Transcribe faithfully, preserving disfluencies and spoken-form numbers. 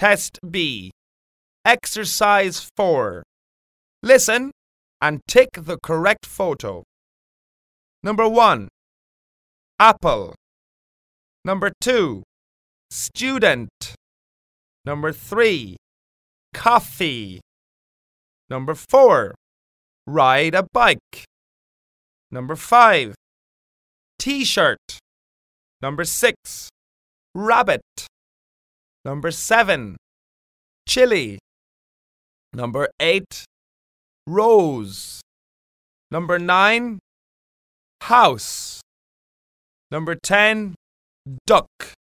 Test B. Exercise four. Listen and tick the correct photo. Number one. Apple. Number two. Student. Number three. Coffee. Number four. Ride a bike. Number five. T-shirt. Number six. Rabbit. Number seven. Chili. Number eight. Rose. Number nine. House. Number ten. Duck.